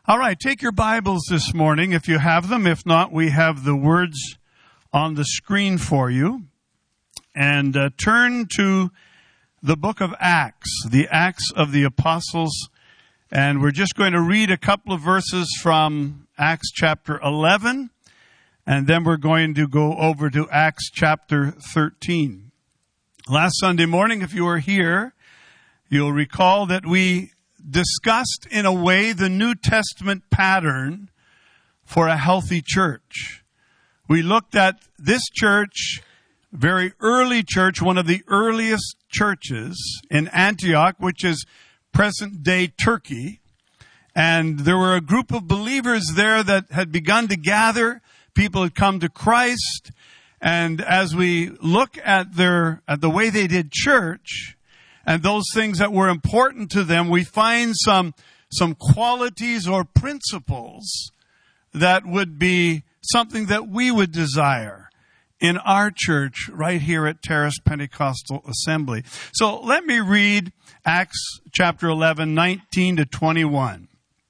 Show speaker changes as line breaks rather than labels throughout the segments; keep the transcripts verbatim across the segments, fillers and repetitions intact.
All right, take your Bibles this morning if you have them. If not, we have the words on the screen for you. And uh, turn to the book of Acts, the Acts of the Apostles. And we're just going to read a couple of verses from Acts chapter eleven. And then we're going to go over to Acts chapter thirteen. Last Sunday morning, if you were here, you'll recall that we discussed in a way the New Testament pattern for a healthy church. We looked at this church, very early church, one of the earliest churches in Antioch, which is present-day Turkey. And there were a group of believers there that had begun to gather. People had come to Christ. And as we look at their at the way they did church, and those things that were important to them, we find some, some qualities or principles that would be something that we would desire in our church right here at Terrace Pentecostal Assembly. So let me read Acts chapter eleven, nineteen to twenty-one.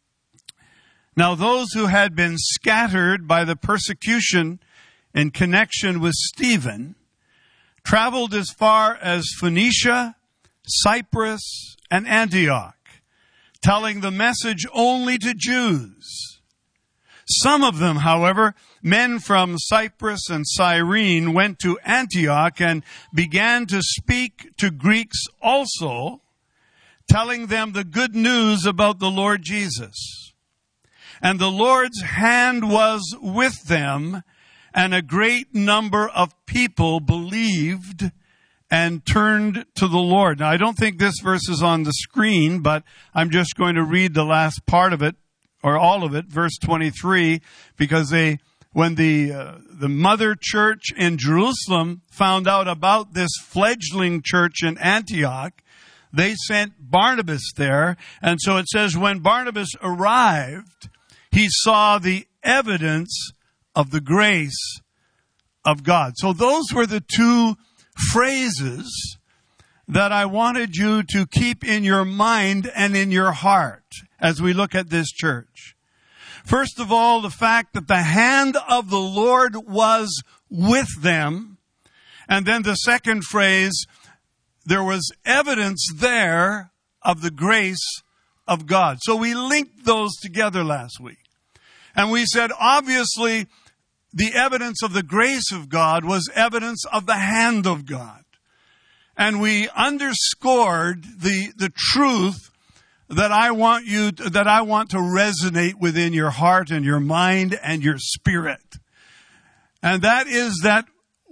Now those who had been scattered by the persecution in connection with Stephen traveled as far as Phoenicia, Cyprus, and Antioch, telling the message only to Jews. Some of them, however, men from Cyprus and Cyrene, went to Antioch and began to speak to Greeks also, telling them the good news about the Lord Jesus. And the Lord's hand was with them, and a great number of people believed and turned to the Lord. Now, I don't think this verse is on the screen, but I'm just going to read the last part of it, or all of it, verse twenty-three, because they, when the uh, the mother church in Jerusalem found out about this fledgling church in Antioch, they sent Barnabas there. And so it says, when Barnabas arrived, he saw the evidence of the grace of God. So those were the two phrases that I wanted you to keep in your mind and in your heart as we look at this church. First of all, the fact that the hand of the Lord was with them. And then the second phrase, there was evidence there of the grace of God. So we linked those together last week. And we said, obviously, the evidence of the grace of God was evidence of the hand of God. And we underscored the, the truth that I want you, that I want to resonate within your heart and your mind and your spirit. And that is that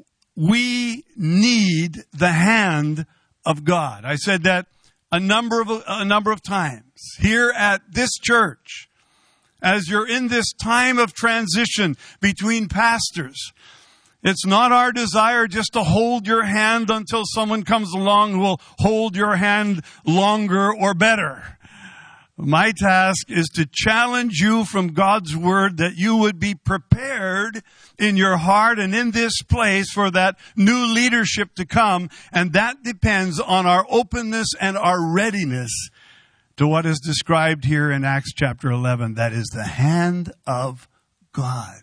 we need the hand of God. I said that a number of, a number of times here at this church. As you're in this time of transition between pastors, it's not our desire just to hold your hand until someone comes along who will hold your hand longer or better. My task is to challenge you from God's word that you would be prepared in your heart and in this place for that new leadership to come. And that depends on our openness and our readiness to what is described here in Acts chapter eleven. That is the hand of God.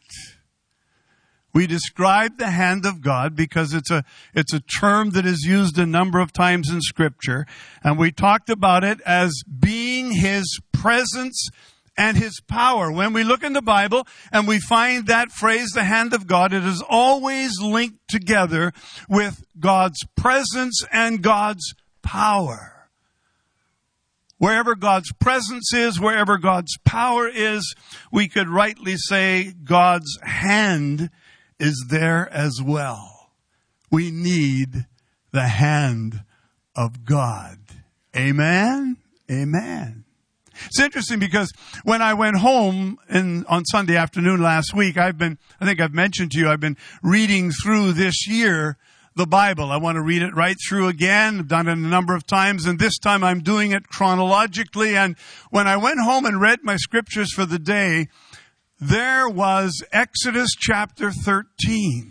We describe the hand of God because it's a, it's a term that is used a number of times in Scripture. And we talked about it as being His presence and His power. When we look in the Bible and we find that phrase, the hand of God, it is always linked together with God's presence and God's power. Wherever God's presence is, wherever God's power is, we could rightly say God's hand is there as well. We need the hand of God. Amen? Amen. It's interesting because when I went home in, on Sunday afternoon last week, I've been, I think I've mentioned to you, I've been reading through this year the Bible. I want to read it right through again. I've done it a number of times, and this time I'm doing it chronologically. And when I went home and read my scriptures for the day, there was Exodus chapter thirteen.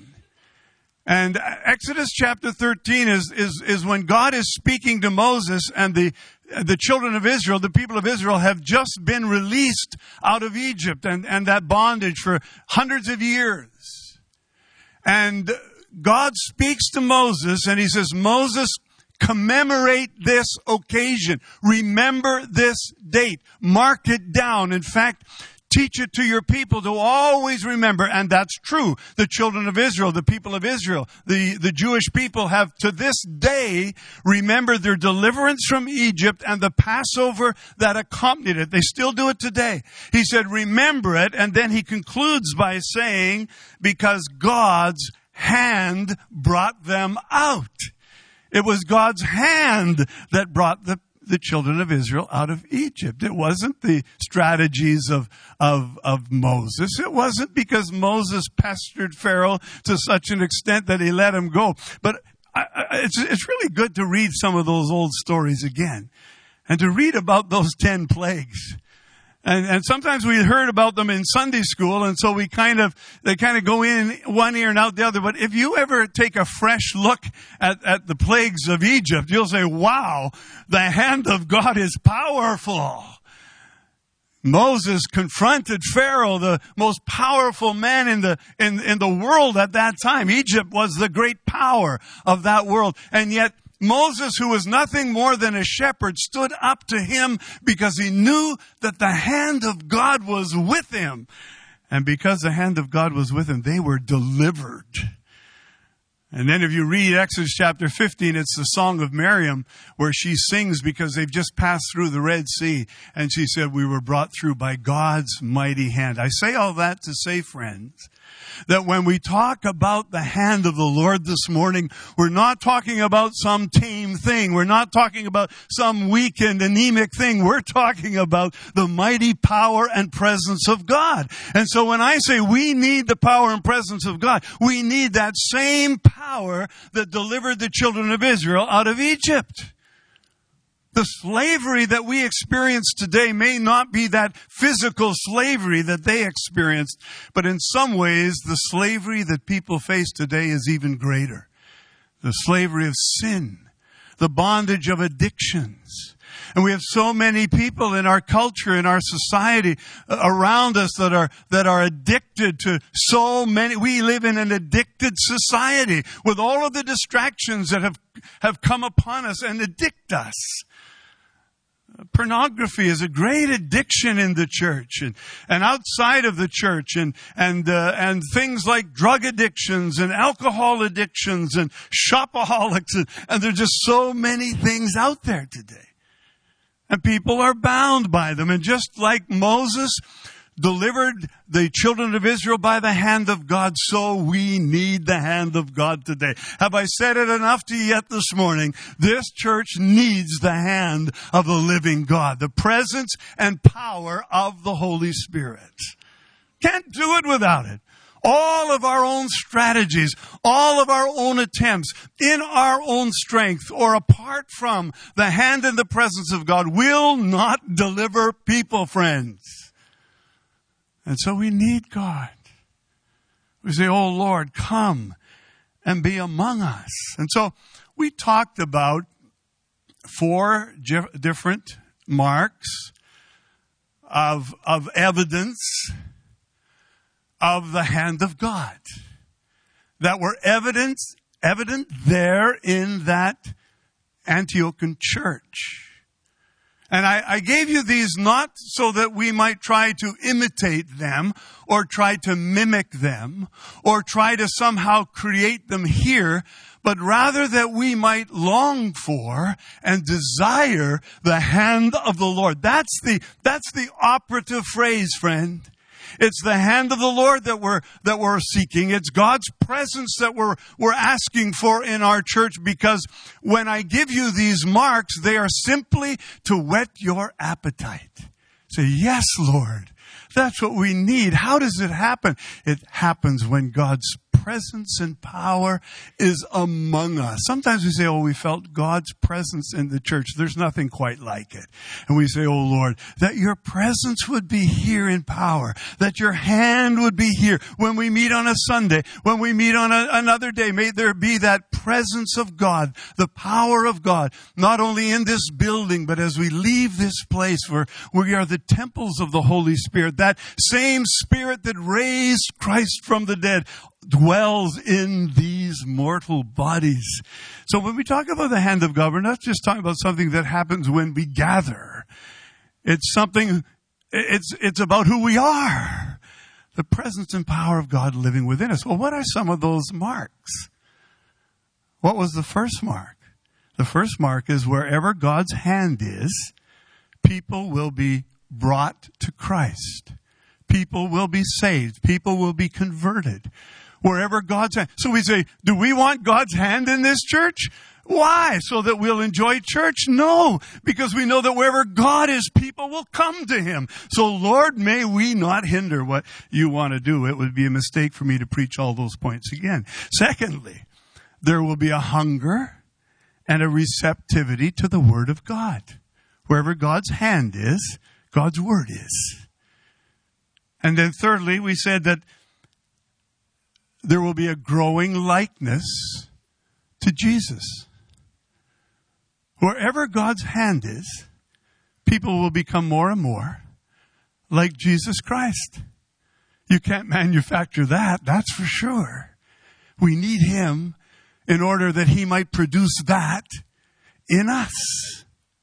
And Exodus chapter thirteen is, is, is when God is speaking to Moses, and the the children of Israel, the people of Israel, have just been released out of Egypt and, and that bondage for hundreds of years. And God speaks to Moses and he says, Moses, commemorate this occasion. Remember this date. Mark it down. In fact, teach it to your people to always remember. And that's true. The children of Israel, the people of Israel, the, the Jewish people have to this day remembered their deliverance from Egypt and the Passover that accompanied it. They still do it today. He said, remember it. And then he concludes by saying, because God's hand brought them out. It was God's hand that brought the, the children of Israel out of Egypt. It wasn't the strategies of, of, of Moses. It wasn't because Moses pestered Pharaoh to such an extent that he let him go. But I, I, it's, it's really good to read some of those old stories again and to read about those ten plagues. And, and sometimes we heard about them in Sunday school, and so we kind of, they kind of go in one ear and out the other. But if you ever take a fresh look at, at the plagues of Egypt, you'll say, wow, the hand of God is powerful. Moses confronted Pharaoh, the most powerful man in the, in, in the world at that time. Egypt was the great power of that world. And yet, Moses, who was nothing more than a shepherd, stood up to him because he knew that the hand of God was with him. And because the hand of God was with him, they were delivered. And then if you read Exodus chapter fifteen, it's the song of Miriam where she sings because they've just passed through the Red Sea. And she said, we were brought through by God's mighty hand. I say all that to say, friends, that when we talk about the hand of the Lord this morning, we're not talking about some tame thing. We're not talking about some weak and anemic thing. We're talking about the mighty power and presence of God. And so when I say we need the power and presence of God, we need that same power that delivered the children of Israel out of Egypt. The slavery that we experience today may not be that physical slavery that they experienced, but in some ways, the slavery that people face today is even greater. The slavery of sin, the bondage of addictions. And we have so many people in our culture, in our society around us that are, that are addicted to so many. We live in an addicted society with all of the distractions that have, have come upon us and addict us. Pornography is a great addiction in the church and, and outside of the church, and and uh, and things like drug addictions and alcohol addictions and shopaholics, and, and there are just so many things out there today. And people are bound by them. And just like Moses delivered the children of Israel by the hand of God, so we need the hand of God today. Have I said it enough to you yet this morning? This church needs the hand of the living God, the presence and power of the Holy Spirit. Can't do it without it. All of our own strategies, all of our own attempts, in our own strength or apart from the hand and the presence of God will not deliver people, friends. And so we need God. We say, oh Lord, come and be among us. And so we talked about four different marks of, of evidence of the hand of God that were evident, evident there in that Antiochian church. And I, I gave you these not so that we might try to imitate them or try to mimic them or try to somehow create them here, but rather that we might long for and desire the hand of the Lord. That's the, that's the operative phrase, friend. It's the hand of the Lord that we're, that we're seeking. It's God's presence that we're, we're asking for in our church, because when I give you these marks, they are simply to whet your appetite. Say, yes, Lord, That's what we need. How does it happen? It happens when God's presence and power is among us. Sometimes we say, oh, we felt God's presence in the church. There's nothing quite like it. And we say, oh, Lord, that your presence would be here in power, that your hand would be here when we meet on a Sunday, when we meet on a, another day. May there be that presence of God, the power of God, not only in this building, but as we leave this place where we are the temples of the Holy Spirit. That same Spirit that raised Christ from the dead dwells in these mortal bodies. So when we talk about the hand of God, we're not just talking about something that happens when we gather. It's something, it's, it's about who we are. The presence and power of God living within us. Well, what are some of those marks? What was the first mark? The first mark is wherever God's hand is, people will be brought to Christ. People will be saved. People will be converted. Wherever God's hand. So we say, do we want God's hand in this church? Why? So that we'll enjoy church? No, because we know that wherever God is, people will come to Him. So Lord, may we not hinder what you want to do. It would be a mistake for me to preach all those points again. Secondly, there will be a hunger and a receptivity to the Word of God. Wherever God's hand is, God's Word is. And then thirdly, we said that there will be a growing likeness to Jesus. Wherever God's hand is, people will become more and more like Jesus Christ. You can't manufacture that, that's for sure. We need Him in order that He might produce that in us.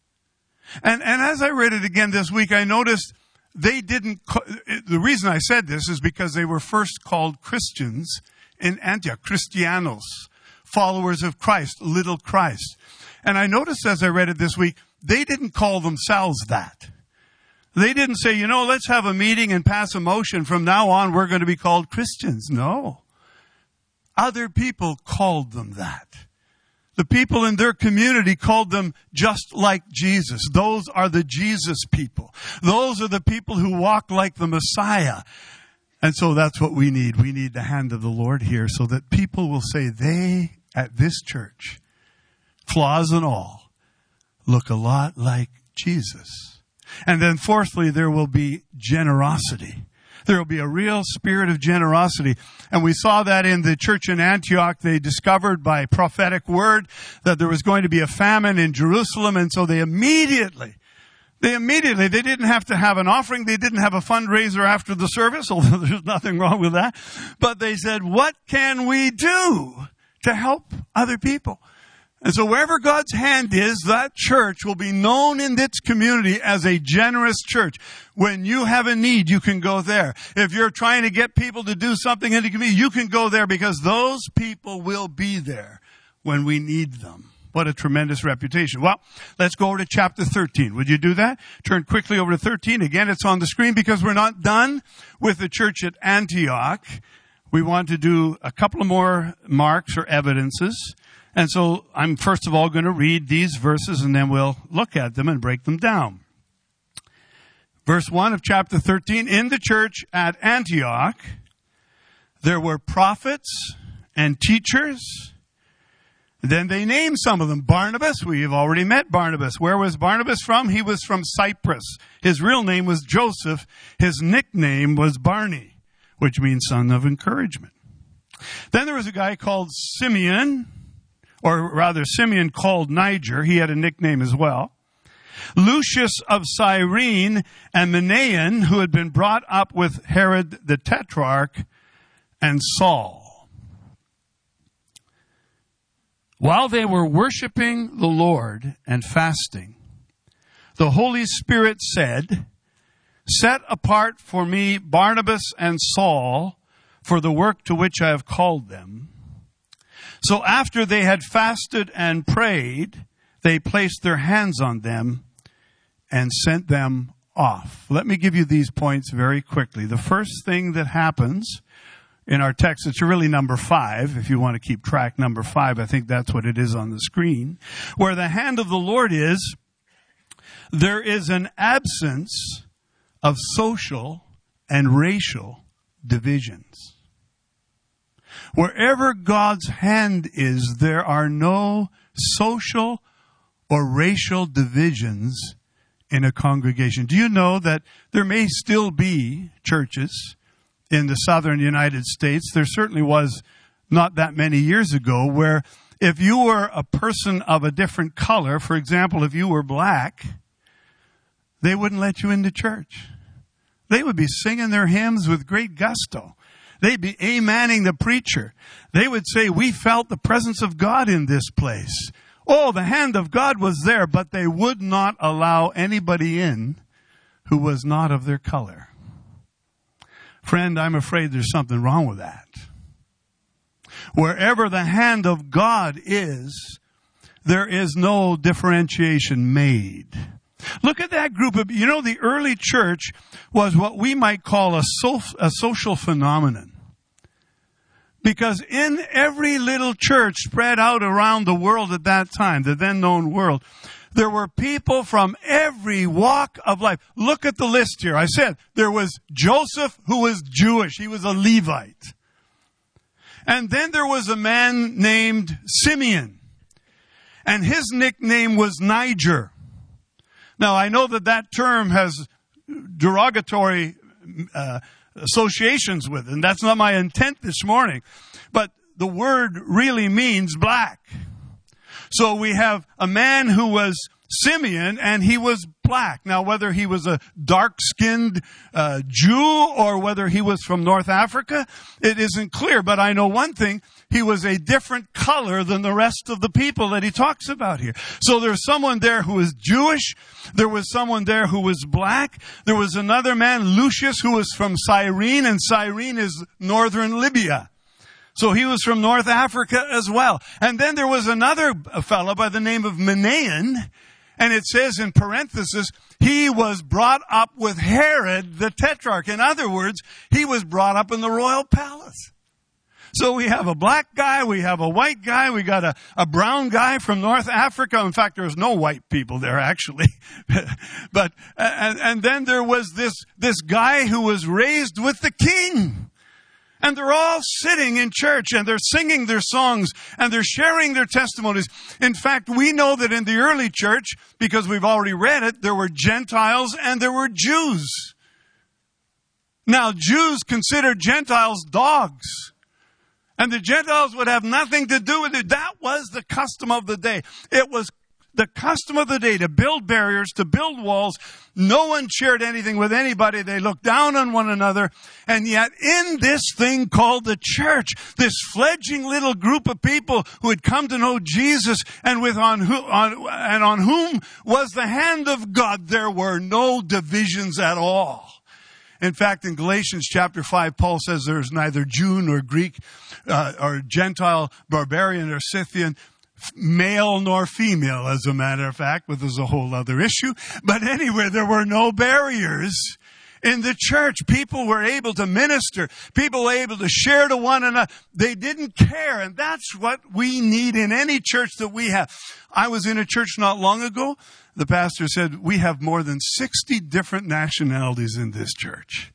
And, and as I read it again this week, I noticed they didn't, the reason I said this is because they were first called Christians in Antioch, Christianos, followers of Christ, little Christ. And I noticed as I read it this week, they didn't call themselves that. They didn't say, you know, let's have a meeting and pass a motion. From now on, we're going to be called Christians. No. Other people called them that. The people in their community called them just like Jesus. Those are the Jesus people. Those are the people who walk like the Messiah. And so that's what we need. We need the hand of the Lord here so that people will say they, at this church, flaws and all, look a lot like Jesus. And then fourthly, there will be generosity. There will be a real spirit of generosity. And we saw that in the church in Antioch. They discovered by prophetic word that there was going to be a famine in Jerusalem. And so they immediately, they immediately, they didn't have to have an offering. They didn't have a fundraiser after the service, although there's nothing wrong with that. But they said, what can we do to help other people? And so wherever God's hand is, that church will be known in its community as a generous church. When you have a need, you can go there. If you're trying to get people to do something in the community, you can go there because those people will be there when we need them. What a tremendous reputation. Well, let's go over to chapter thirteen. Would you do that? Turn quickly over to thirteen. Again, it's on the screen because we're not done with the church at Antioch. We want to do a couple of more marks or evidences. And so I'm first of all going to read these verses and then we'll look at them and break them down. Verse one of chapter thirteen, in the church at Antioch, there were prophets and teachers. Then they named some of them. Barnabas, we have already met Barnabas. Where was Barnabas from? He was from Cyprus. His real name was Joseph. His nickname was Barney, which means son of encouragement. Then there was a guy called Simeon, or rather Simeon called Niger. He had a nickname as well. Lucius of Cyrene and Manaen, who had been brought up with Herod the Tetrarch, and Saul. While they were worshiping the Lord and fasting, the Holy Spirit said, set apart for me Barnabas and Saul for the work to which I have called them. So after they had fasted and prayed, they placed their hands on them and sent them off. Let me give you these points very quickly. The first thing that happens in our text, it's really number five. If you want to keep track, number five, I think that's what it is on the screen. Where the hand of the Lord is, there is an absence of social and racial divisions. Wherever God's hand is, there are no social or racial divisions in a congregation. Do you know that there may still be churches in the southern United States? There certainly was not that many years ago, where if you were a person of a different color, for example, if you were black, they wouldn't let you into church. They would be singing their hymns with great gusto. They'd be amening the preacher. They would say, we felt the presence of God in this place. Oh, the hand of God was there, but they would not allow anybody in who was not of their color. Friend, I'm afraid there's something wrong with that. Wherever the hand of God is, there is no differentiation made. Look at that group of, you know, the early church was what we might call a, so, a social phenomenon. Because in every little church spread out around the world at that time, the then known world, there were people from every walk of life. Look at the list here. I said there was Joseph, who was Jewish. He was a Levite. And then there was a man named Simeon. And his nickname was Niger. Now, I know that that term has derogatory uh, associations with it, and that's not my intent this morning. But the word really means black. So we have a man who was Simeon, and he was black. Now, whether he was a dark-skinned uh, Jew or whether he was from North Africa, it isn't clear. But I know one thing. He was a different color than the rest of the people that he talks about here. So there's someone there who was Jewish. There was someone there who was black. There was another man, Lucius, who was from Cyrene, and Cyrene is northern Libya. So he was from North Africa as well. And then there was another fellow by the name of Manaen, and it says in parenthesis, he was brought up with Herod the Tetrarch. In other words, he was brought up in the royal palace. So we have a black guy, we have a white guy, we got a, a brown guy from North Africa. In fact, there's no white people there actually. but, and, and then there was this, this guy who was raised with the king. And they're all sitting in church and they're singing their songs and they're sharing their testimonies. In fact, we know that in the early church, because we've already read it, there were Gentiles and there were Jews. Now, Jews considered Gentiles dogs. And the Gentiles would have nothing to do with it. That was the custom of the day. It was the custom of the day to build barriers, to build walls. No one shared anything with anybody. They looked down on one another. And yet in this thing called the church, this fledgling little group of people who had come to know Jesus and with on who, on, and on whom was the hand of God, there were no divisions at all. In fact, in Galatians chapter five, Paul says there is neither Jew nor Greek, uh, or Gentile, barbarian or Scythian, male nor female, as a matter of fact, but there's a whole other issue. But anyway, there were no barriers in the church. People were able to minister. People were able to share to one another. They didn't care. And that's what we need in any church that we have. I was in a church not long ago. The pastor said, we have more than sixty different nationalities in this church.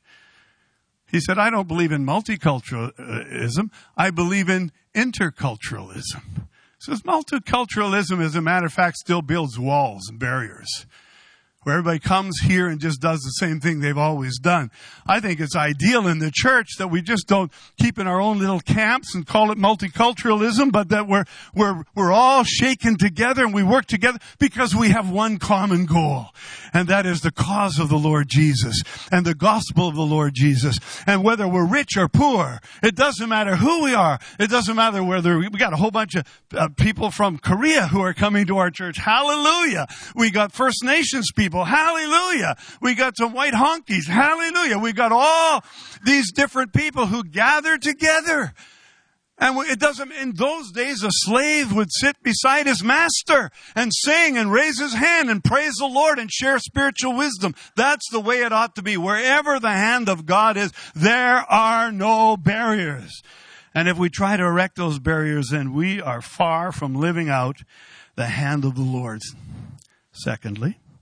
He said, I don't believe in multiculturalism. I believe in interculturalism. He says multiculturalism, as a matter of fact, still builds walls and barriers, where everybody comes here and just does the same thing they've always done. I think it's ideal in the church that we just don't keep in our own little camps and call it multiculturalism, but that we're, we're, we're all shaken together and we work together because we have one common goal. And that is the cause of the Lord Jesus and the gospel of the Lord Jesus. And whether we're rich or poor, it doesn't matter who we are. It doesn't matter whether we got a whole bunch of uh, people from Korea who are coming to our church. Hallelujah. We got First Nations people. Hallelujah. We got some white honkies. Hallelujah. We got all these different people who gather together. And it doesn't, in those days, a slave would sit beside his master and sing and raise his hand and praise the Lord and share spiritual wisdom. That's the way it ought to be. Wherever the hand of God is, there are no barriers. And if we try to erect those barriers, then we are far from living out the hand of the Lord. Secondly,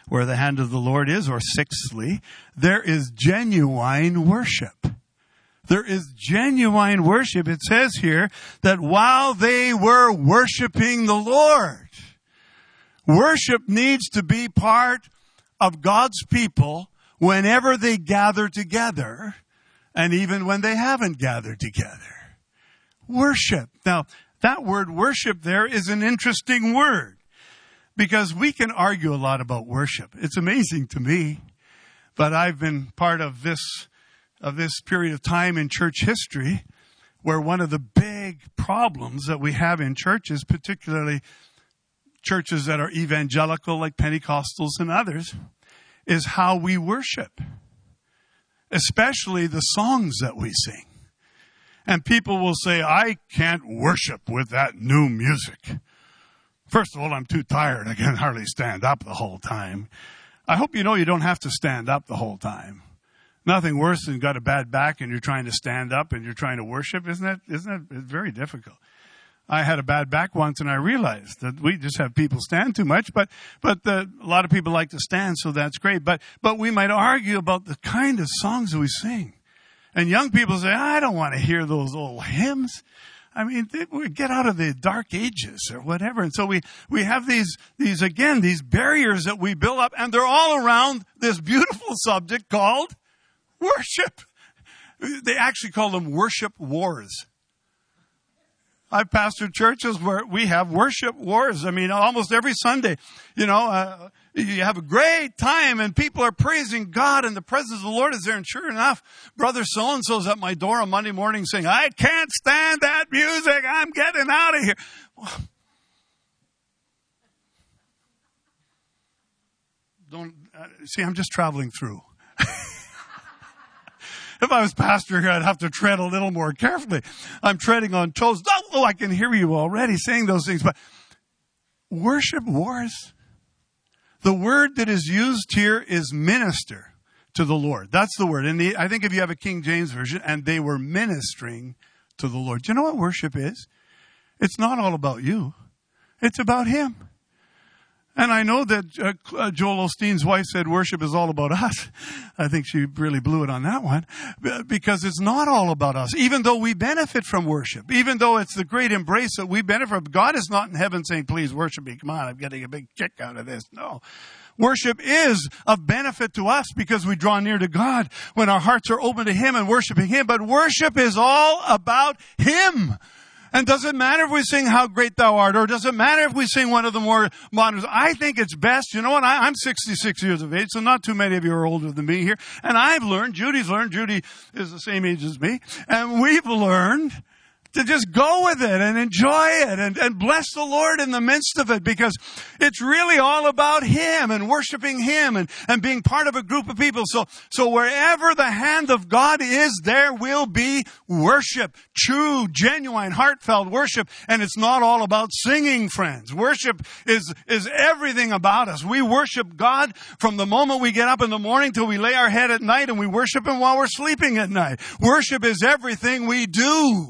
where the hand of the Lord is, or sixthly, there is genuine worship. There is genuine worship. It says here that while they were worshiping the Lord, worship needs to be part of God's people whenever they gather together, and even when they haven't gathered together. Worship. Now, that word worship there is an interesting word, because we can argue a lot about worship. It's amazing to me, but I've been part of this of this period of time in church history where one of the big problems that we have in churches, particularly churches that are evangelical like Pentecostals and others, is how we worship, especially the songs that we sing. And people will say, I can't worship with that new music. First of all, I'm too tired. I can hardly stand up the whole time. I hope you know you don't have to stand up the whole time. Nothing worse than got a bad back and you're trying to stand up and you're trying to worship. Isn't that, isn't that it's very difficult? I had a bad back once and I realized that we just have people stand too much, but, but the, a lot of people like to stand, so that's great. But, but we might argue about the kind of songs that we sing. And young people say, I don't want to hear those old hymns. I mean, they, we get out of the dark ages or whatever. And so we, we have these, these, again, these barriers that we build up, and they're all around this beautiful subject called worship. They actually call them worship wars. I've pastored churches where we have worship wars. I mean, almost every Sunday, you know, uh, you have a great time and people are praising God and the presence of the Lord is there. And sure enough, brother so-and-so's at my door on Monday morning saying, I can't stand that music. I'm getting out of here. Well, don't, uh, see, I'm just traveling through. If I was pastor here, I'd have to tread a little more carefully. I'm treading on toes. Oh, I can hear you already saying those things. But worship wars. The word that is used here is minister to the Lord. That's the word. And the, I think if you have a King James version, and they were ministering to the Lord. Do you know what worship is? It's not all about you. It's about Him. And I know that uh, Joel Osteen's wife said worship is all about us. I think she really blew it on that one, because it's not all about us. Even though we benefit from worship, even though it's the great embrace that we benefit from, God is not in heaven saying, please worship me. Come on, I'm getting a big kick out of this. No. Worship is of benefit to us because we draw near to God when our hearts are open to Him and worshiping Him. But worship is all about Him. And does it matter if we sing How Great Thou Art, or does it matter if we sing one of the more modern? I think it's best. You know what? I, I'm sixty-six years of age, so not too many of you are older than me here. And I've learned, Judy's learned, Judy is the same age as me, and we've learned to just go with it and enjoy it and, and bless the Lord in the midst of it, because it's really all about Him and worshiping Him and, and being part of a group of people. So, so wherever the hand of God is, there will be worship. True, genuine, heartfelt worship. And it's not all about singing, friends. Worship is, is everything about us. We worship God from the moment we get up in the morning till we lay our head at night, and we worship Him while we're sleeping at night. Worship is everything we do.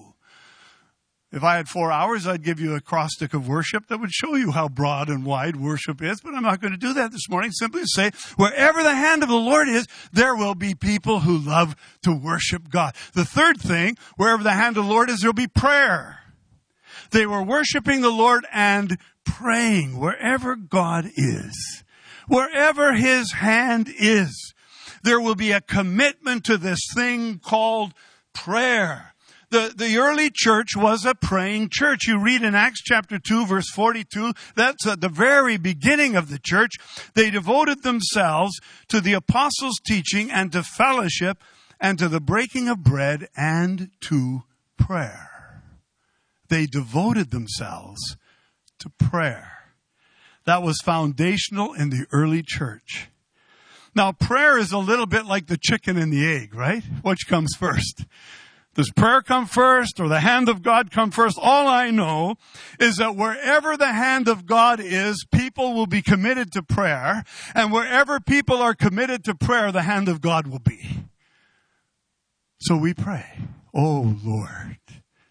If I had four hours, I'd give you a acrostic of worship that would show you how broad and wide worship is. But I'm not going to do that this morning. Simply say, wherever the hand of the Lord is, there will be people who love to worship God. The third thing, wherever the hand of the Lord is, there will be prayer. They were worshiping the Lord and praying wherever God is. Wherever His hand is, there will be a commitment to this thing called prayer. The, the early church was a praying church. You read in Acts chapter two, verse forty-two, that's at the very beginning of the church. They devoted themselves to the apostles' teaching and to fellowship and to the breaking of bread and to prayer. They devoted themselves to prayer. That was foundational in the early church. Now, prayer is a little bit like the chicken and the egg, right? Which comes first? Does prayer come first or the hand of God come first? All I know is that wherever the hand of God is, people will be committed to prayer. And wherever people are committed to prayer, the hand of God will be. So we pray, oh Lord,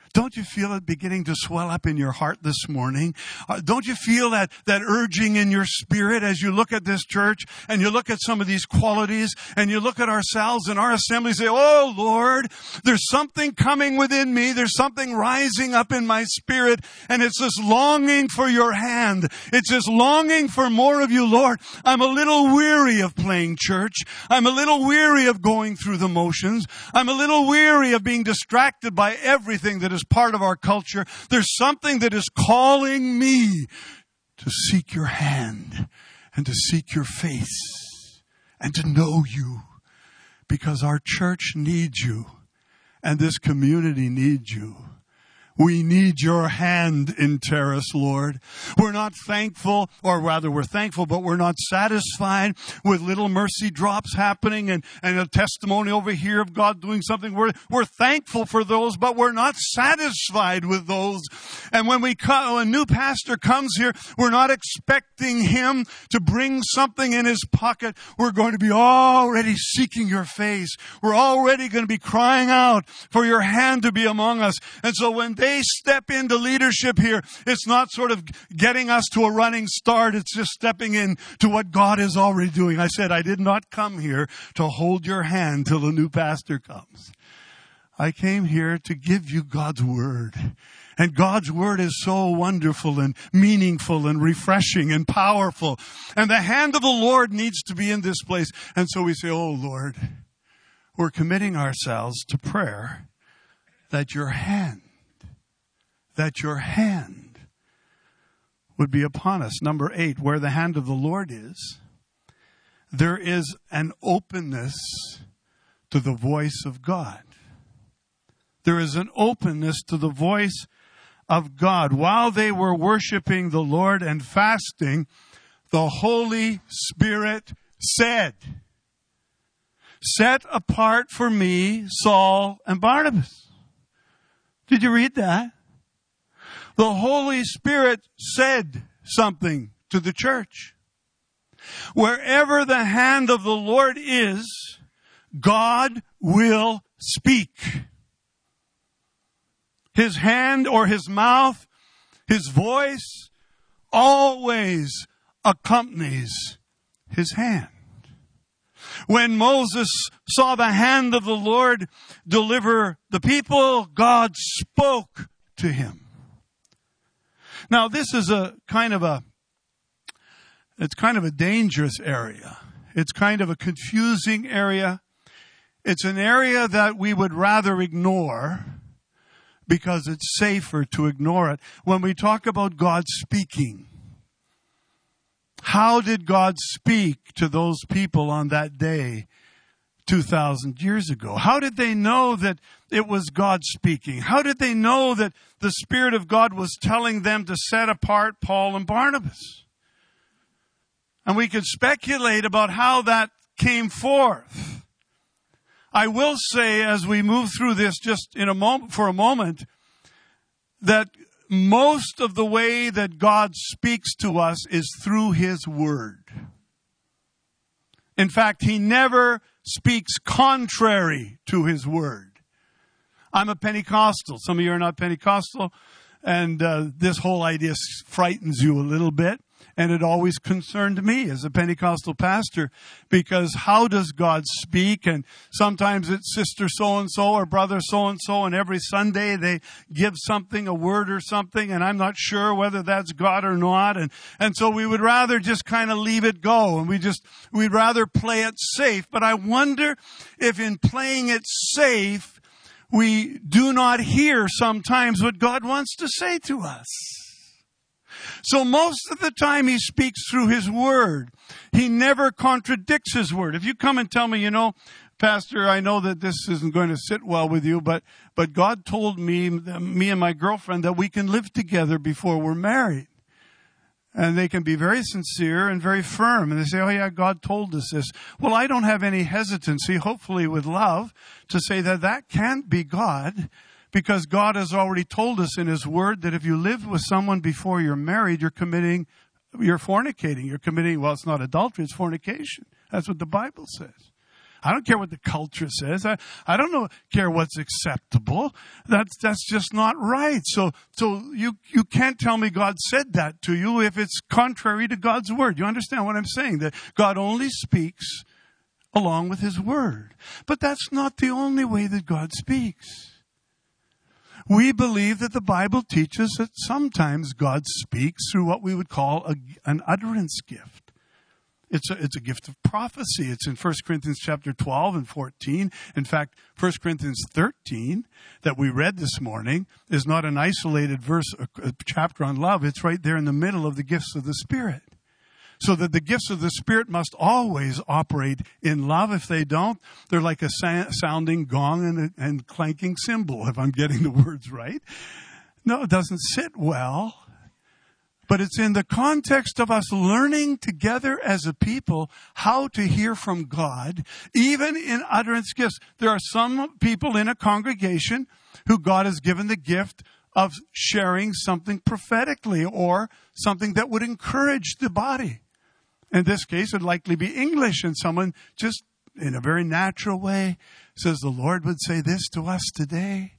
Don't you feel it beginning to swell up in your heart this morning? Uh, don't you feel that, that urging in your spirit as you look at this church and you look at some of these qualities and you look at ourselves in our assembly and say, oh Lord, there's something coming within me. There's something rising up in my spirit, and it's this longing for your hand. It's this longing for more of you, Lord. I'm a little weary of playing church. I'm a little weary of going through the motions. I'm a little weary of being distracted by everything that is part of our culture. There's something that is calling me to seek your hand and to seek your face and to know you, because our church needs you and this community needs you. We need your hand in Terrace, Lord. We're not thankful, or rather we're thankful, but we're not satisfied with little mercy drops happening and, and a testimony over here of God doing something. We're, we're thankful for those, but we're not satisfied with those. And when we come, when a new pastor comes here, we're not expecting him to bring something in his pocket. We're going to be already seeking your face. We're already going to be crying out for your hand to be among us. And so when they step into leadership here, it's not sort of getting us to a running start. It's just stepping in to what God is already doing. I said, I did not come here to hold your hand till the new pastor comes. I came here to give you God's word. And God's word is so wonderful and meaningful and refreshing and powerful. And the hand of the Lord needs to be in this place. And so we say, oh Lord, we're committing ourselves to prayer that your hand that your hand would be upon us. Number eight, where the hand of the Lord is, there is an openness to the voice of God. There is an openness to the voice of God. While they were worshiping the Lord and fasting, the Holy Spirit said, set apart for me Saul and Barnabas. Did you read that? The Holy Spirit said something to the church. Wherever the hand of the Lord is, God will speak. His hand or his mouth, his voice always accompanies his hand. When Moses saw the hand of the Lord deliver the people, God spoke to him. Now, this is a kind of a, it's kind of a dangerous area. It's kind of a confusing area. It's an area that we would rather ignore because it's safer to ignore it. When we talk about God speaking, how did God speak to those people on that day two thousand years ago? How did they know that it was God speaking? How did they know that the Spirit of God was telling them to set apart Paul and Barnabas? And we could speculate about how that came forth. I will say, as we move through this just in a moment, for a moment, that most of the way that God speaks to us is through His Word. In fact, He never speaks contrary to His Word. I'm a Pentecostal. Some of you are not Pentecostal, and uh, this whole idea frightens you a little bit. And it always concerned me as a Pentecostal pastor, because how does God speak? And sometimes it's sister so-and-so or brother so-and-so, and every Sunday they give something, a word or something, and I'm not sure whether that's God or not. And, and so we would rather just kind of leave it go, and we just, we'd rather play it safe. But I wonder if in playing it safe, we do not hear sometimes what God wants to say to us. So most of the time He speaks through His Word. He never contradicts His Word. If you come and tell me, you know, Pastor, I know that this isn't going to sit well with you, but, but God told me, me and my girlfriend, that we can live together before we're married. And they can be very sincere and very firm. And they say, oh yeah, God told us this. Well, I don't have any hesitancy, hopefully with love, to say that that can't be God. Because God has already told us in His Word that if you live with someone before you're married, you're committing, you're fornicating. You're committing, well, it's not adultery, it's fornication. That's what the Bible says. I don't care what the culture says. I, I don't know, care what's acceptable. That's, that's just not right. So, so you, you can't tell me God said that to you if it's contrary to God's word. You understand what I'm saying? That God only speaks along with his word. But that's not the only way that God speaks. We believe that the Bible teaches that sometimes God speaks through what we would call a, an utterance gift. It's a, it's a gift of prophecy. It's in First Corinthians chapter twelve and fourteen. In fact, First Corinthians thirteen that we read this morning is not an isolated verse, a, a chapter on love. It's right there in the middle of the gifts of the Spirit. So that the gifts of the Spirit must always operate in love. If they don't, they're like a sa- sounding gong and, a, and clanking cymbal, if I'm getting the words right. No, it doesn't sit well. But it's in the context of us learning together as a people how to hear from God, even in utterance gifts. There are some people in a congregation who God has given the gift of sharing something prophetically or something that would encourage the body. In this case, it'd likely be English, and someone just in a very natural way says, the Lord would say this to us today.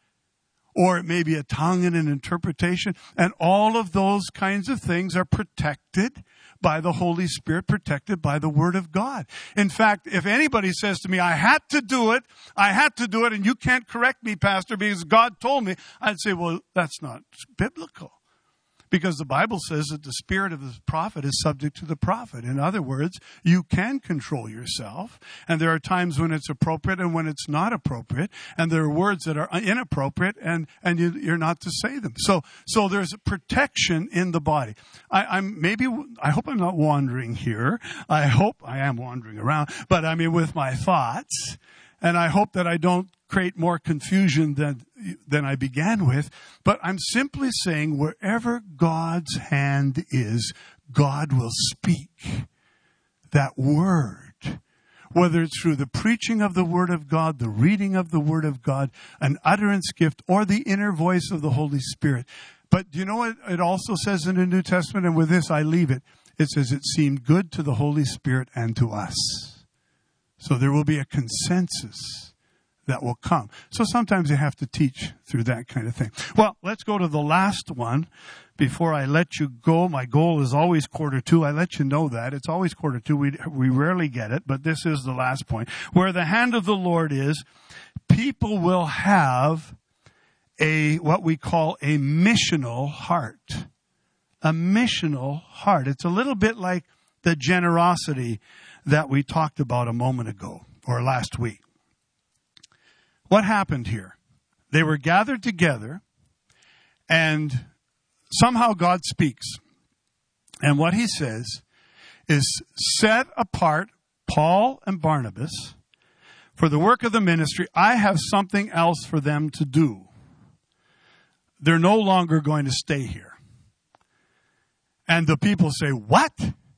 Or it may be a tongue and an interpretation. And all of those kinds of things are protected by the Holy Spirit, protected by the Word of God. In fact, if anybody says to me, I had to do it, I had to do it, and you can't correct me, Pastor, because God told me, I'd say, well, that's not biblical. Because the Bible says that the spirit of the prophet is subject to the prophet. In other words, you can control yourself. And there are times when it's appropriate and when it's not appropriate. And there are words that are inappropriate and, and you, you're not to say them. So, so there's protection in the body. I, I'm maybe, I hope I'm not wandering here. I hope I am wandering around, but I mean with my thoughts. And I hope that I don't create more confusion than than I began with. But I'm simply saying wherever God's hand is, God will speak that word. Whether it's through the preaching of the Word of God, the reading of the Word of God, an utterance gift, or the inner voice of the Holy Spirit. But do you know what it also says in the New Testament? And with this, I leave it. It says it seemed good to the Holy Spirit and to us. So there will be a consensus that will come. So sometimes you have to teach through that kind of thing. Well, let's go to the last one before I let you go. My goal is always quarter two. I let you know that. It's always quarter two. We, we rarely get it, but this is the last point. Where the hand of the Lord is, people will have a, what we call a missional heart. A missional heart. It's a little bit like the generosity that we talked about a moment ago or last week. What happened here? They were gathered together and somehow God speaks. And what he says is set apart Paul and Barnabas for the work of the ministry. I have something else for them to do. They're no longer going to stay here. And the people say, what?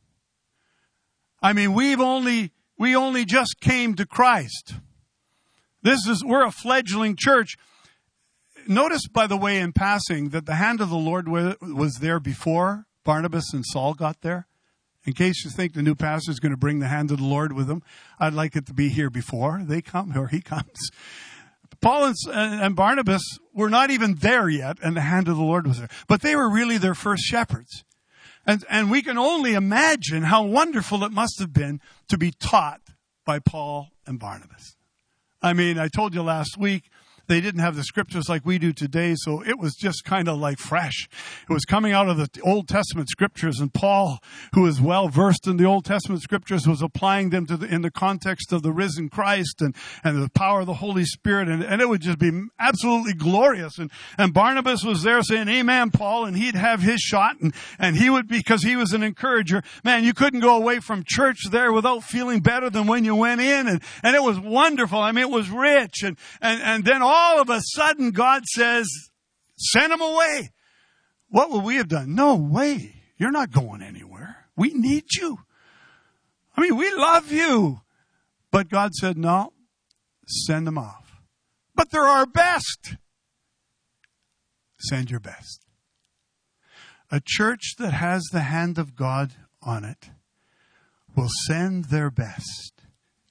I mean, we've only, we only just came to Christ. This is, we're a fledgling church. Notice, by the way, in passing, that the hand of the Lord was there before Barnabas and Saul got there. In case you think the new pastor is going to bring the hand of the Lord with him, I'd like it to be here before they come, or he comes. Paul and, and Barnabas were not even there yet, and the hand of the Lord was there. But they were really their first shepherds. And, and we can only imagine how wonderful it must have been to be taught by Paul and Barnabas. I mean, I told you last week, they didn't have the scriptures like we do today, so it was just kind of like fresh. It was coming out of the Old Testament scriptures, and Paul, who is well versed in the Old Testament scriptures, was applying them to the, in the context of the risen Christ and, and the power of the Holy Spirit, and, and it would just be absolutely glorious. And, and Barnabas was there saying, amen, Paul, and he'd have his shot, and, and he would, because he was an encourager. Man, you couldn't go away from church there without feeling better than when you went in, and, and it was wonderful. I mean, it was rich, and, and, and then all All of a sudden, God says, send them away. What would we have done? No way. You're not going anywhere. We need you. I mean, we love you. But God said, no, send them off. But they're our best. Send your best. A church that has the hand of God on it will send their best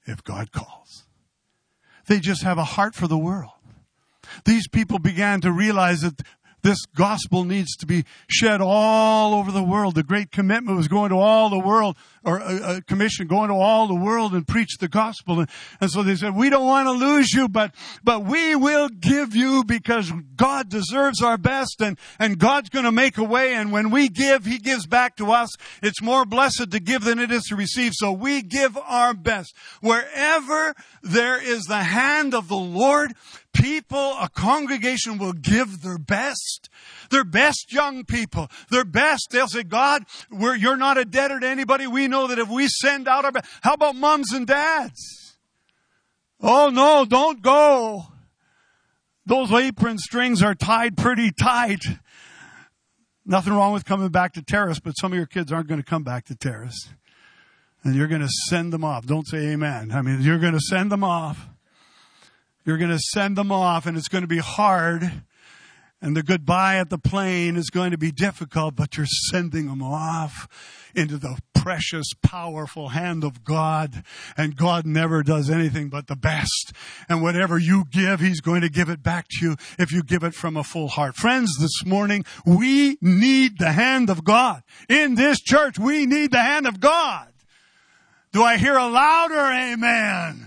if God calls. They just have a heart for the world. These people began to realize that this gospel needs to be shed all over the world. The Great Commitment was going to all the world, or a, a commission going to all the world and preach the gospel. And, and so they said, we don't want to lose you, but, but we will give you because God deserves our best, and, and God's going to make a way. And when we give, He gives back to us. It's more blessed to give than it is to receive. So we give our best. Wherever there is the hand of the Lord, people, a congregation will give their best. Their best young people. Their best. They'll say, God, we're, you're not a debtor to anybody. We know that if we send out our best. How about moms and dads? Oh no, don't go. Those apron strings are tied pretty tight. Nothing wrong with coming back to Terrace, but some of your kids aren't going to come back to Terrace. And you're going to send them off. Don't say amen. I mean, you're going to send them off. You're going to send them off, and it's going to be hard. And the goodbye at the plane is going to be difficult, but you're sending them off into the precious, powerful hand of God. And God never does anything but the best. And whatever you give, He's going to give it back to you if you give it from a full heart. Friends, this morning, we need the hand of God. In this church, we need the hand of God. Do I hear a louder amen?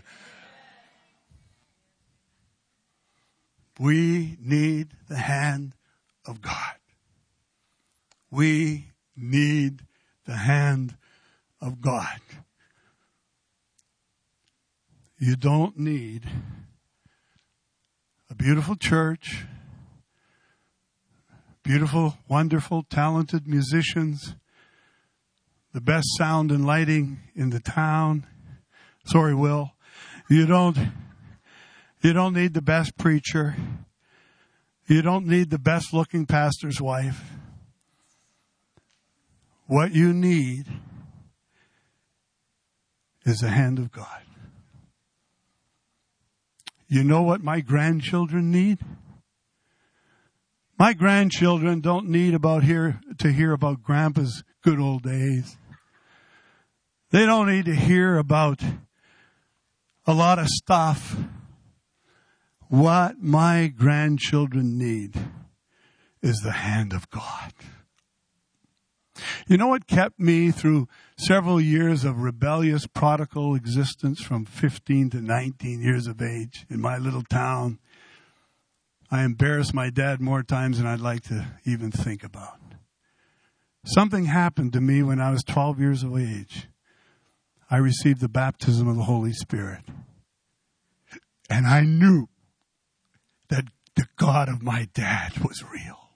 We need the hand of God. We need the hand of God. You don't need a beautiful church, beautiful, wonderful, talented musicians, the best sound and lighting in the town. Sorry, Will. You don't... You don't need the best preacher. You don't need the best looking pastor's wife. What you need is the hand of God. You know what my grandchildren need? My grandchildren don't need about here to hear about Grandpa's good old days. They don't need to hear about a lot of stuff. What my grandchildren need is the hand of God. You know what kept me through several years of rebellious, prodigal existence from fifteen to nineteen years of age in my little town? I embarrassed my dad more times than I'd like to even think about. Something happened to me when I was twelve years of age. I received the baptism of the Holy Spirit. And I knew that the God of my dad was real.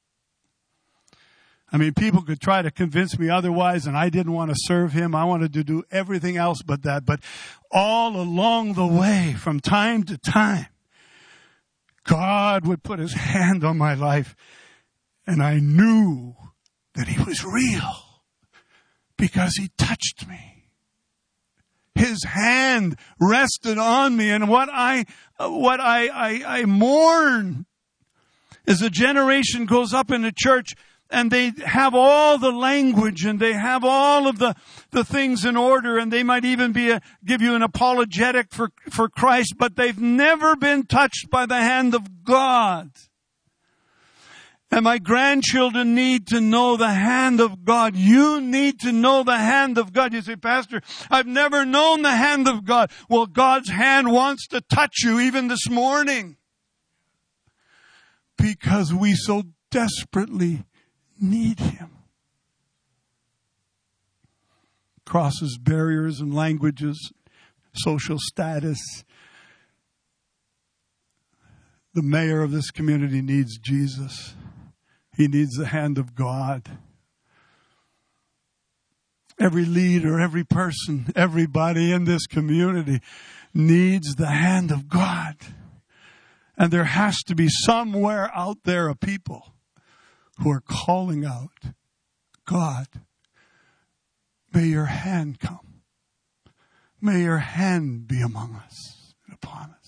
I mean, people could try to convince me otherwise, and I didn't want to serve Him. I wanted to do everything else but that. But all along the way, from time to time, God would put His hand on my life, and I knew that He was real because He touched me. His hand rested on me, and what I, what I, I, I mourn is a generation goes up in the church and they have all the language and they have all of the, the things in order, and they might even be a, give you an apologetic for, for Christ, but they've never been touched by the hand of God. And my grandchildren need to know the hand of God. You need to know the hand of God. You say, Pastor, I've never known the hand of God. Well, God's hand wants to touch you even this morning. Because we so desperately need Him. Crosses barriers and languages, social status. The mayor of this community needs Jesus. He needs the hand of God. Every leader, every person, everybody in this community needs the hand of God. And there has to be somewhere out there a people who are calling out, God, may your hand come. May your hand be among us and upon us.